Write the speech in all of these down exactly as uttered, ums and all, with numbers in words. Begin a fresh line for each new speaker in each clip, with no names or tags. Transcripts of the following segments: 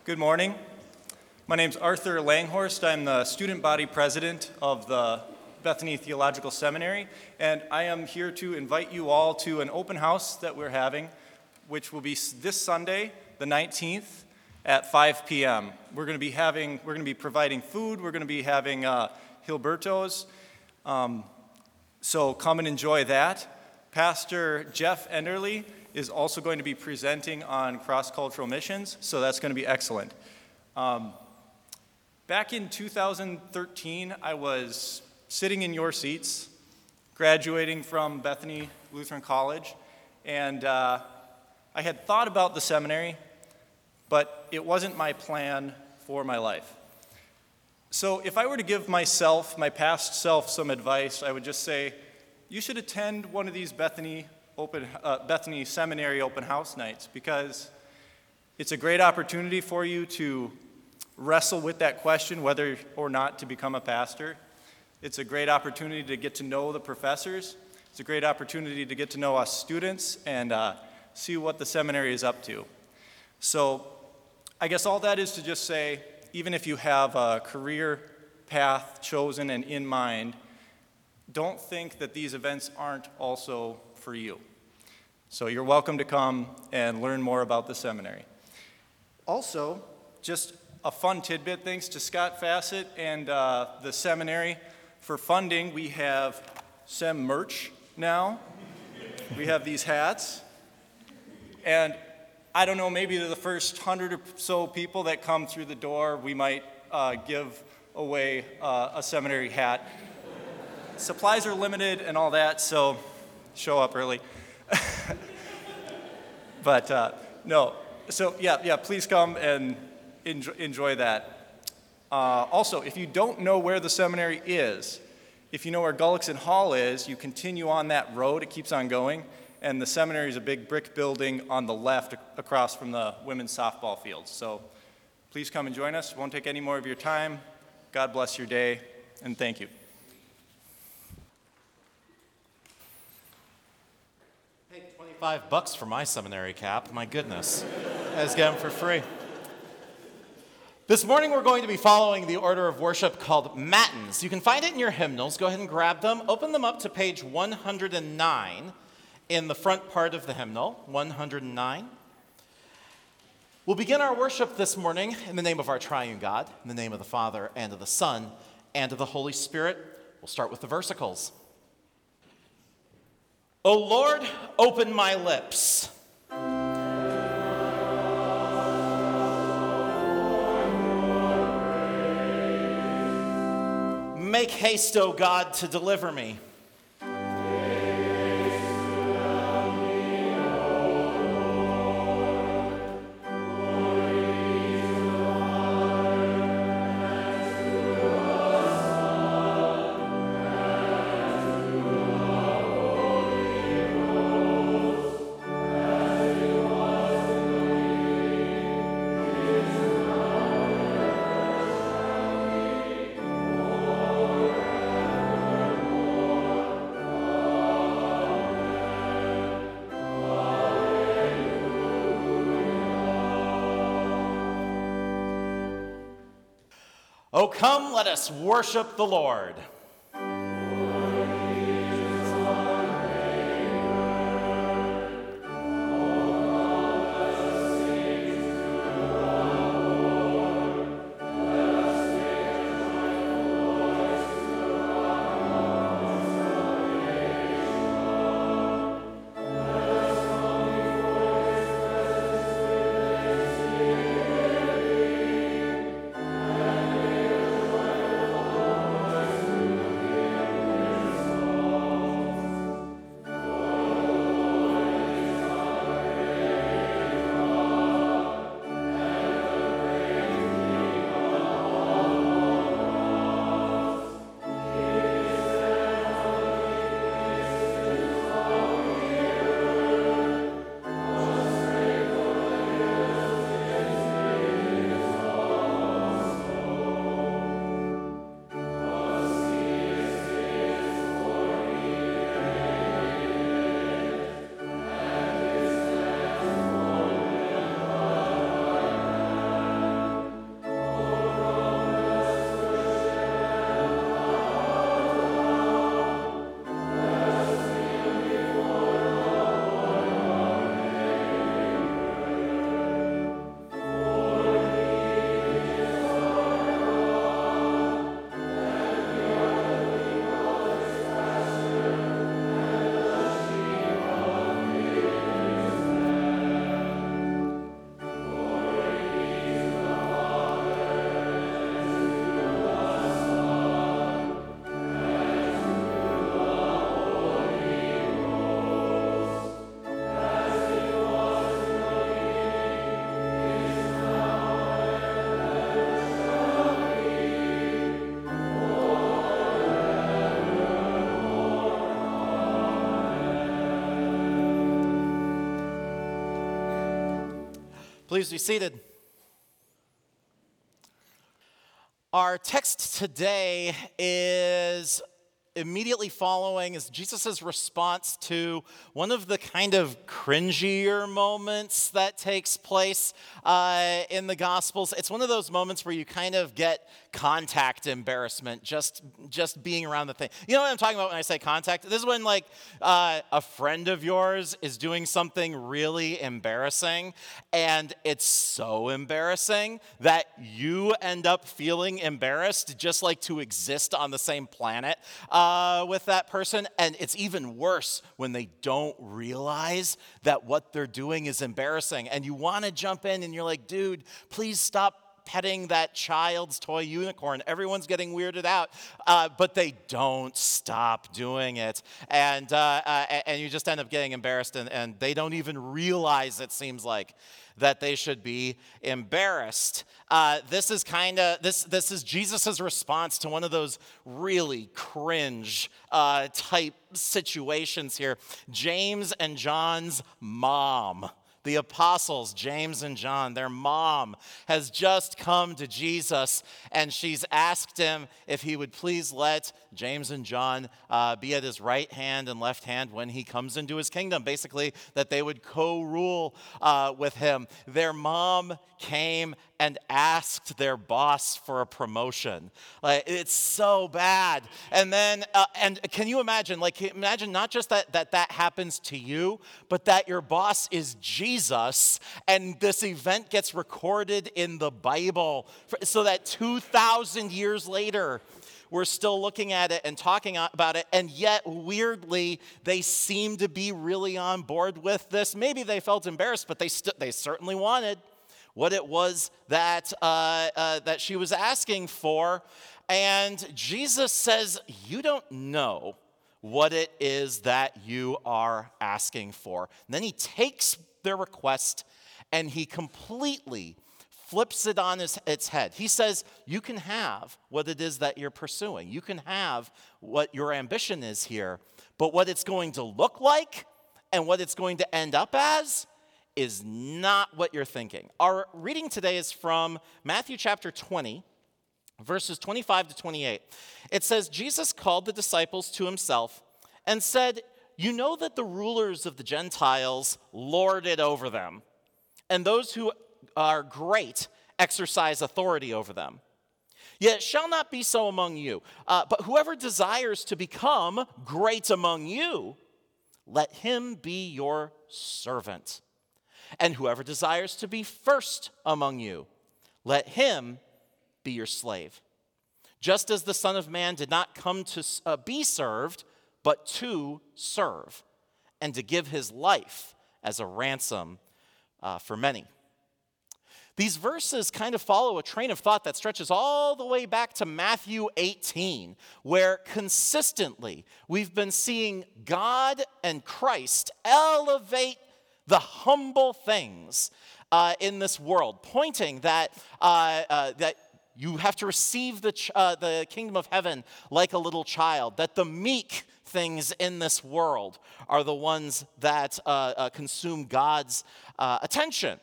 Good morning. My name's Arthur Langhorst. I'm the student body president of the Bethany Theological Seminary, and I am here to invite you all to an open house that we're having, which will be this Sunday, the nineteenth, at five p.m. We're going to be having, we're going to be providing food. We're going to be having uh, Hilbertos. Um, so come and enjoy that. Pastor Jeff Enderly is also going to be presenting on cross-cultural missions, so that's going to be excellent. Um, back in two thousand thirteen, I was sitting in your seats, graduating from Bethany Lutheran College, and uh, I had thought about the seminary, but it wasn't my plan for my life. So if I were to give myself, my past self, some advice, I would just say, you should attend one of these Bethany Open uh, Bethany Seminary open house nights, because it's a great opportunity for you to wrestle with that question whether or not to become a pastor. It's a great opportunity to get to know the professors. It's a great opportunity to get to know us students and uh, see what the seminary is up to. So I guess all that is to just say, even if you have a career path chosen and in mind, don't think that these events aren't also for you. So you're welcome to come and learn more about the seminary. Also, just a fun tidbit, thanks to Scott Fassett and uh, the seminary for funding, we have Sem merch now. We have these hats. And I don't know, maybe to the first hundred or so people that come through the door, we might uh, give away uh, a seminary hat. Supplies are limited and all that, so show up early. But uh, no, so yeah, yeah, please come and enjoy, enjoy that. Uh, also, if you don't know where the seminary is, if you know where Gullickson Hall is, you continue on that road, it keeps on going, and the seminary is a big brick building on the left across from the women's softball field. So please come and join us. It won't take any more of your time. God bless your day, and thank you.
Five bucks for my seminary cap. My goodness. I just get them for free. This morning we're going to be following the order of worship called Matins. You can find it in your hymnals. Go ahead and grab them. Open them up to page one hundred nine in the front part of the hymnal. one hundred nine. We'll begin our worship this morning in the name of our triune God, in the name of the Father, and of the Son, and of the Holy Spirit. We'll start with the versicles. O Lord, open my lips. Make haste, O God, to deliver me. Oh, come, let us worship the Lord.
Thank you.
Please be seated. Our text today is immediately following is Jesus' response to one of the kind of cringier moments that takes place uh, in the Gospels. It's one of those moments where you kind of get contact embarrassment just, just being around the thing. You know what I'm talking about when I say contact? This is when like uh, a friend of yours is doing something really embarrassing, and it's so embarrassing that you end up feeling embarrassed just like to exist on the same planet uh, with that person. And it's even worse when they don't realize that what they're doing is embarrassing. And you want to jump in and you're like, dude, please stop petting that child's toy unicorn. Everyone's getting weirded out, uh, but they don't stop doing it. And uh, uh, and you just end up getting embarrassed, and, and they don't even realize, it seems like, that they should be embarrassed. Uh, this is kind of, this this is Jesus' response to one of those really cringe uh, type situations here. James and John's mom. The apostles, James and John, their mom has just come to Jesus, and she's asked him if he would please let James and John uh, be at his right hand and left hand when he comes into his kingdom. Basically, that they would co-rule uh, with him. Their mom came and asked their boss for a promotion. Like, it's so bad. And then, uh, and can you imagine, like, imagine not just that, that that happens to you, but that your boss is Jesus, and this event gets recorded in the Bible for, so that two thousand years later, we're still looking at it and talking about it, and yet, weirdly, they seem to be really on board with this. Maybe they felt embarrassed, but they st- they certainly wanted what it was that uh, uh, that she was asking for. And Jesus says, you don't know what it is that you are asking for. And then he takes their request and he completely flips it on his, its head. He says, you can have what it is that you're pursuing. You can have what your ambition is here, but what it's going to look like and what it's going to end up as is not what you're thinking. Our reading today is from Matthew chapter twenty, verses twenty-five to twenty-eight. It says, Jesus called the disciples to himself and said, you know that the rulers of the Gentiles lord it over them, and those who are great exercise authority over them. Yet it shall not be so among you. Uh, but whoever desires to become great among you, let him be your servant. And whoever desires to be first among you, let him be your slave. Just as the Son of Man did not come to uh, be served, but to serve, and to give his life as a ransom uh, for many. These verses kind of follow a train of thought that stretches all the way back to Matthew eighteen, where consistently we've been seeing God and Christ elevate the humble things uh, in this world, pointing that uh, uh, that you have to receive the ch- uh, the kingdom of heaven like a little child, that the meek things in this world are the ones that uh, uh, consume God's uh, attention.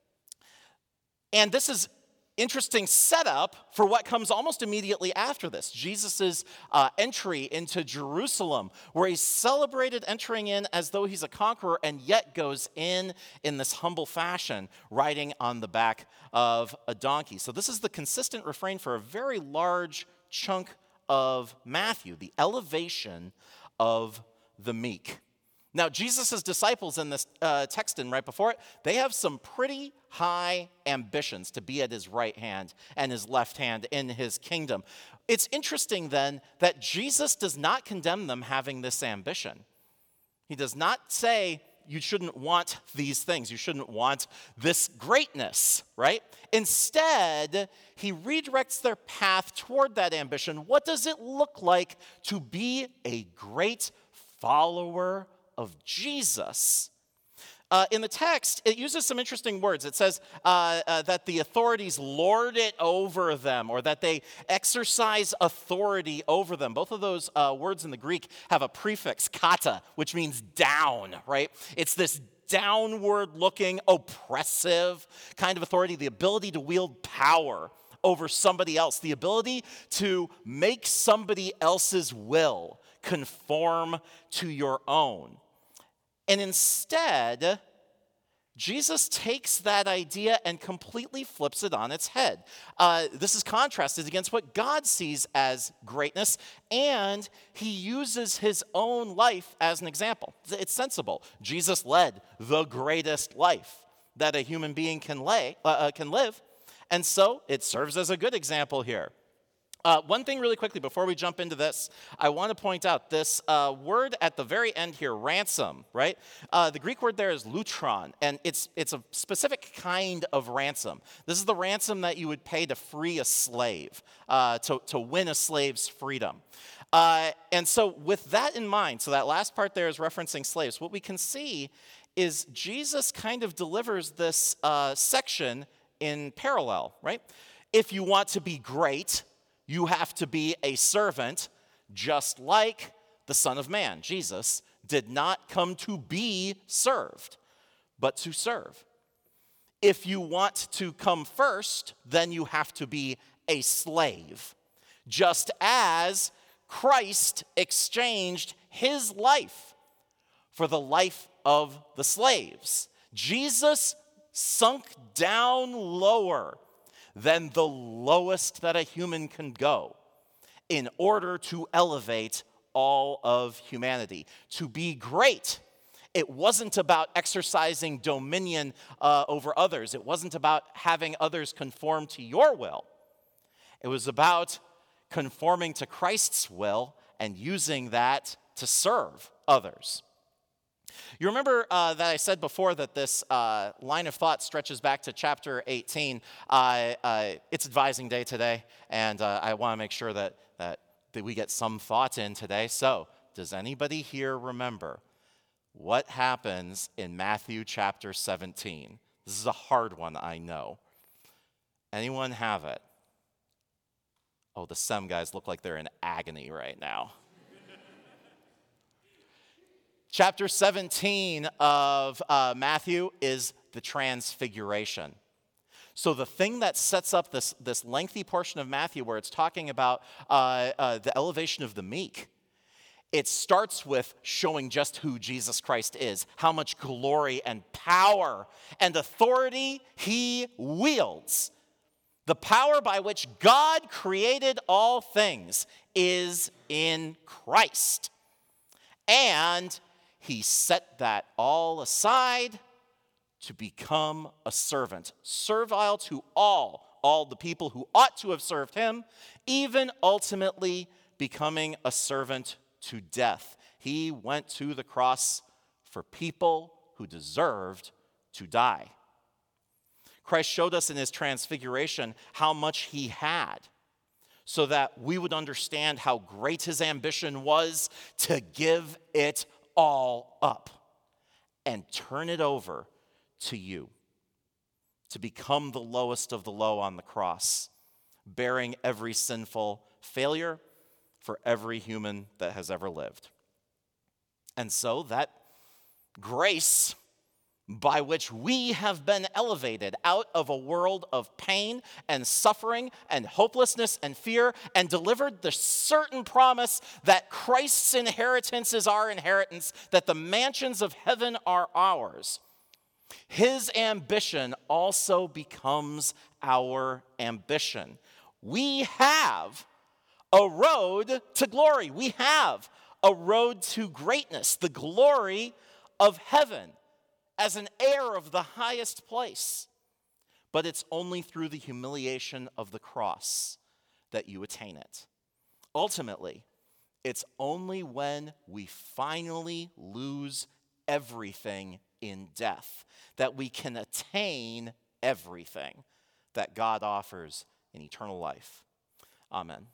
And this is interesting setup for what comes almost immediately after this. Jesus' uh, entry into Jerusalem, where he's celebrated entering in as though he's a conqueror, and yet goes in in this humble fashion, riding on the back of a donkey. So this is the consistent refrain for a very large chunk of Matthew, the elevation of the meek. Now, Jesus' disciples in this uh, text and right before it, they have some pretty high ambitions to be at his right hand and his left hand in his kingdom. It's interesting then that Jesus does not condemn them having this ambition. He does not say you shouldn't want these things, you shouldn't want this greatness, right? Instead, he redirects their path toward that ambition. What does it look like to be a great follower of Jesus? Uh, in the text, it uses some interesting words. It says uh, uh, that the authorities lord it over them, or that they exercise authority over them. Both of those uh, words in the Greek have a prefix, kata, which means down, right? It's this downward-looking, oppressive kind of authority, the ability to wield power over somebody else, the ability to make somebody else's will conform to your own. And instead, Jesus takes that idea and completely flips it on its head. Uh, this is contrasted against what God sees as greatness, and he uses his own life as an example. It's sensible. Jesus led the greatest life that a human being can, lay, uh, uh, can live, and so it serves as a good example here. Uh, one thing really quickly before we jump into this, I want to point out this uh, word at the very end here, ransom, right? Uh, the Greek word there is lutron, and it's, it's a specific kind of ransom. This is the ransom that you would pay to free a slave, uh, to, to win a slave's freedom. Uh, and so with that in mind, so that last part there is referencing slaves, what we can see is Jesus kind of delivers this uh, section in parallel, right? If you want to be great, you have to be a servant, just like the Son of Man. Jesus did not come to be served, but to serve. If you want to come first, then you have to be a slave, just as Christ exchanged his life for the life of the slaves. Jesus sunk down lower than the lowest that a human can go in order to elevate all of humanity. To be great, it wasn't about exercising dominion uh, over others. It wasn't about having others conform to your will. It was about conforming to Christ's will and using that to serve others. You remember uh, that I said before that this uh, line of thought stretches back to chapter eighteen. Uh, uh, it's advising day today, and uh, I want to make sure that, that, that we get some thought in today. So, does anybody here remember what happens in Matthew chapter seventeen? This is a hard one, I know. Anyone have it? Oh, the S E M guys look like they're in agony right now. Chapter seventeen of uh, Matthew is the Transfiguration. So the thing that sets up this, this lengthy portion of Matthew where it's talking about uh, uh, the elevation of the meek, it starts with showing just who Jesus Christ is, how much glory and power and authority he wields. The power by which God created all things is in Christ. And he set that all aside to become a servant, servile to all, all the people who ought to have served him, even ultimately becoming a servant to death. He went to the cross for people who deserved to die. Christ showed us in his transfiguration how much he had, so that we would understand how great his ambition was to give it all up and turn it over to you, to become the lowest of the low on the cross, bearing every sinful failure for every human that has ever lived. And so that grace by which we have been elevated out of a world of pain and suffering and hopelessness and fear and delivered the certain promise that Christ's inheritance is our inheritance, that the mansions of heaven are ours. His ambition also becomes our ambition. We have a road to glory. We have a road to greatness, the glory of heaven, as an heir of the highest place. But it's only through the humiliation of the cross that you attain it. Ultimately, it's only when we finally lose everything in death that we can attain everything that God offers in eternal life. Amen.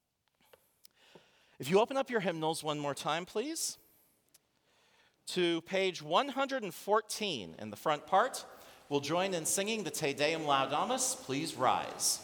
If you open up your hymnals one more time, please, to page one hundred fourteen in the front part. We'll join in singing the Te Deum Laudamus. Please rise.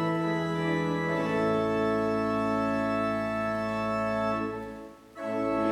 Amen.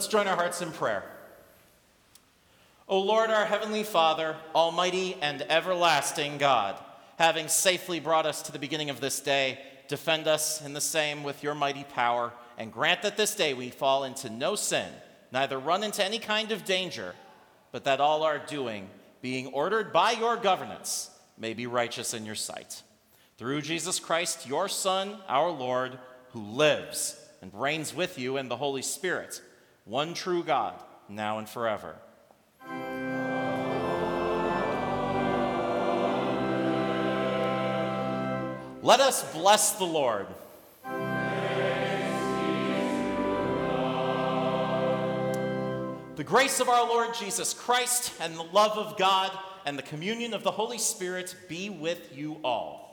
Let's join our hearts in prayer. O Lord, our heavenly Father, almighty and everlasting God, having safely brought us to the beginning of this day, defend us in the same with your mighty power, and grant that this day we fall into no sin, neither run into any kind of danger, but that all our doing, being ordered by your governance, may be righteous in your sight. Through Jesus Christ, your Son, our Lord, who lives and reigns with you in the Holy Spirit, one true God, now and forever. Let us bless the Lord. The grace of our Lord Jesus Christ and the love of God and the communion of the Holy Spirit be with you all.